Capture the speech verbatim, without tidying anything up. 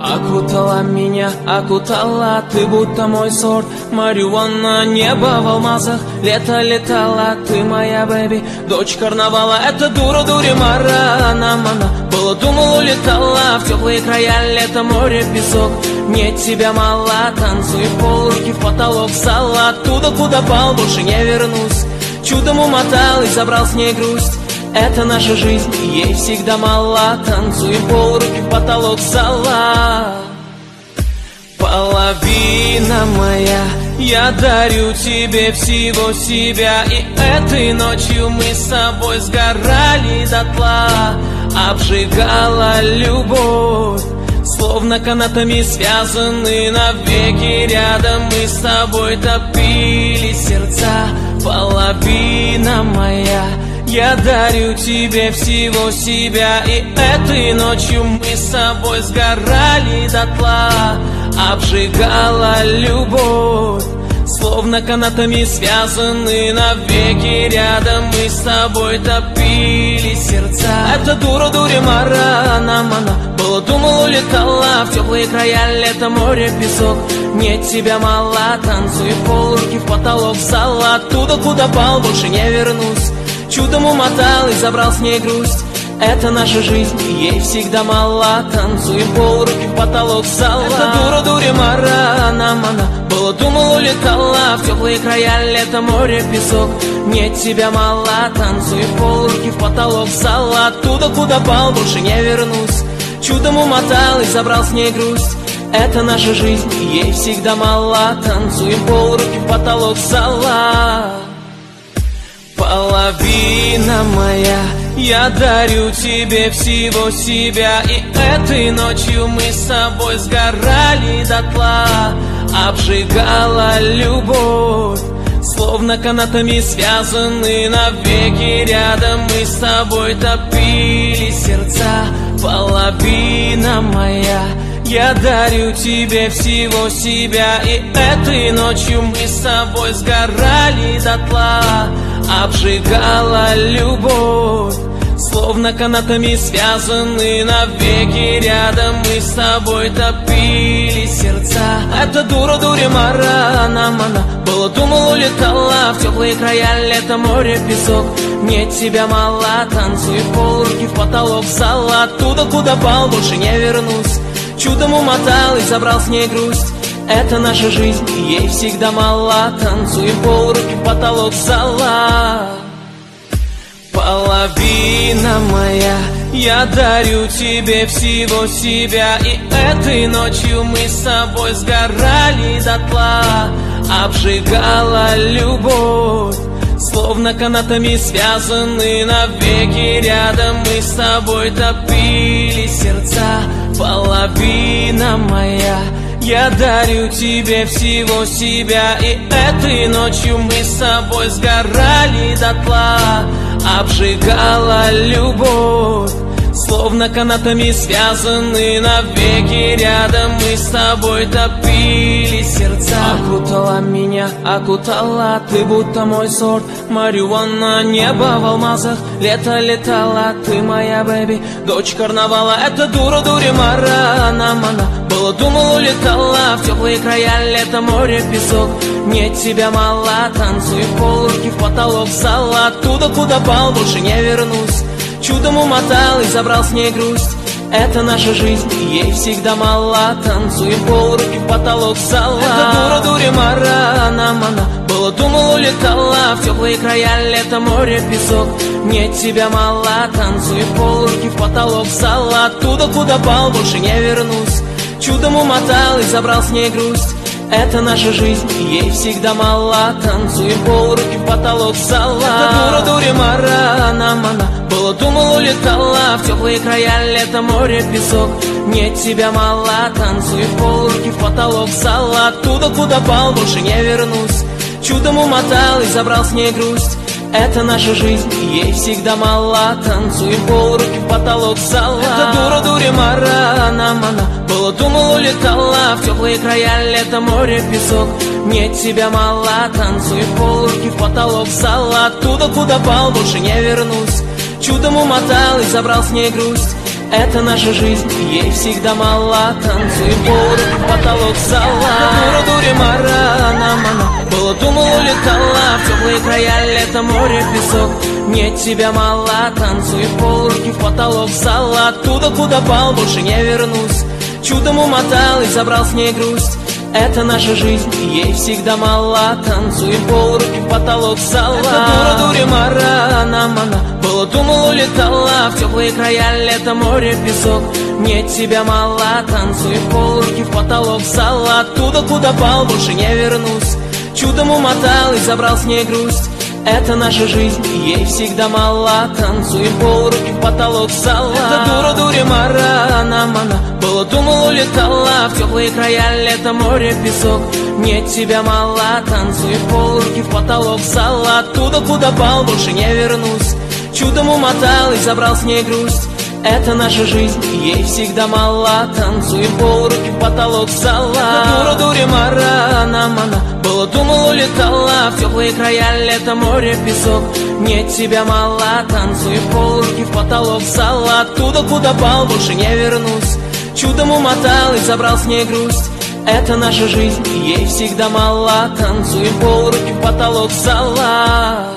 Окутала меня, окутала, ты будто мой сорт марихуана. Небо в алмазах, лето летала, ты моя бэби, дочь карнавала. Это дура, дури, мара, она мана. Было, думал, улетала в теплые края, лето, море, песок. Мне тебя мало, танцуй в пол, руки в потолок, салат. Оттуда, куда пал, больше не вернусь. Чудом умотал и забрал с ней грусть. Это наша жизнь, ей всегда мало. Танцуем пол, руки в потолок, салат. Половина моя, я дарю тебе всего себя. И этой ночью мы с собой сгорали дотла. Обжигала любовь, словно канатами связаны навеки. Рядом мы с тобой топили сердца. Половина моя, я дарю тебе всего себя. И этой ночью мы с собой сгорали дотла. Обжигала любовь, словно канатами связаны навеки. Рядом мы с тобой топили сердца. Это дура, дури, мара, она мана. Было, думал, улетала в теплые края, лето, море, песок. Мне тебя мало, танцуй в пол, руки в потолок, салат. Оттуда, куда пал, больше не вернусь. Чудом умотал и забрал с ней грусть. Это наша жизнь, ей всегда мало. Танцуем пол, руки в потолок, салат. Это дура, дури, мара, она мана. Было, думал, улетала в теплые края, лето, море, песок. Мне тебя мало, танцуем пол, руки в потолок, салат. Оттуда, куда пал, больше не вернусь. Чудом умотал и забрал с ней грусть. Это наша жизнь, ей всегда мало. Танцуем пол, руки в потолок, салат. Половина моя, я дарю тебе всего себя. И этой ночью мы с собой сгорали дотла. Обжигала любовь, словно канатами связаны навеки. Рядом мы с тобой топили сердца. Половина моя, я дарю тебе всего себя. И этой ночью мы с собой сгорали дотла. Обжигала любовь, словно канатами связаны навеки. Рядом мы с тобой топили сердца. Это дура, дури, мара, она мана. Было, думал, улетала в теплые края, лето, море, песок. Мне тебя мало, танцуй в пол, руки в потолок, салат. Оттуда, куда пал, больше не вернусь. Чудом умотал и забрал с ней грусть. Это наша жизнь, ей всегда мало. Танцуем пол, руки в потолок, салат. Половина моя, я дарю тебе всего себя. И этой ночью мы с собой сгорали дотла. Обжигала любовь, словно канатами связаны навеки. Рядом мы с тобой топили сердца. Половина моя, я дарю тебе всего себя. И этой ночью мы с собой сгорали дотла. Обжигала любовь, словно канатами связаны навеки. Рядом мы с тобой топили сердца. Окутала меня, окутала, ты будто мой сорт марихуана. Небо в алмазах, лето летала, ты моя бэби, дочь карнавала. Это дура, дури, мара, она мана. Было, думал, улетала в теплые края, лето, море, песок. Мне тебя мало, танцуй в пол, руки в потолок, салат. Оттуда, куда пал, больше не вернусь. Чудом умотал и забрал с ней грусть. Это наша жизнь, ей всегда мало. Танцуем пол, руки в потолок, салат. Это дура, дури, мара, она мана. Было, думал, улетала в теплые края, лето, море, песок. Мне тебя мало, танцуем пол, руки в потолок, салат. Оттуда, куда пал, больше не вернусь. Чудом умотал и забрал с ней грусть. Это наша жизнь, ей всегда мало. Танцуем пол, руки в потолок, салат. Это дура, дури, мара, она мана. Было, думал, улетала в теплые края, лето, море, песок. Мне тебя мало, танцуем пол, руки в потолок, салат. Оттуда, куда пал, больше не вернусь. Чудом умотал и забрал с ней грусть. Это наша жизнь, ей всегда мало. Танцуем пол, руки в потолок, салат. Это дура, дури, мара, она мана. Было, думал, улетала в теплые края, лето, море, песок. Мне тебя мало, танцуем пол, руки в потолок, салат. Оттуда, куда пал, больше не вернусь. Чудом умотал и забрал с ней грусть. это наша жизнь, ей всегда мало. Танцуем полруки в потолок зала. Дура, дури, марана, мана. Было, думал, улетала в теплые края, лето, море, песок. Нет, тебя мало. Танцуем полруки в потолок зала. Оттуда, куда пал, больше не вернусь. Чудом умотал и забрал с ней грусть. Это наша жизнь, ей всегда мало. Танцуем полруки в потолок зала. Это дура, дури, марана, мана. Было, думал, улетала в теплые края, лето, море, песок. Нет, тебя мало. Танцуем полруки в потолок зала. Оттуда, куда пал, больше не вернусь. Чудом умотал и забрал с ней грусть. Это наша жизнь, ей всегда мало. Танцуем полруки в потолок зала. Это дура, дури, марана, мана. Было, думал, улетала в теплые края, лето, море, песок. Нет, тебя мало. Танцуем полруки в потолок зала. Оттуда, куда пал, больше не вернусь. Чудом умотал и забрал с ней грусть. Это наша жизнь, ей всегда мало. Танцуем полруки в потолок зала. Это дура, дури, марана, мана. Было, думал, улетала в теплые края, лето, море, песок. Нет, тебя мало. Танцуем полруки в потолок зала. Оттуда, куда пал, больше не вернусь. Чудом умотал и забрал с ней грусть. Это наша жизнь, ей всегда мало. Танцуем полруки в потолок зала.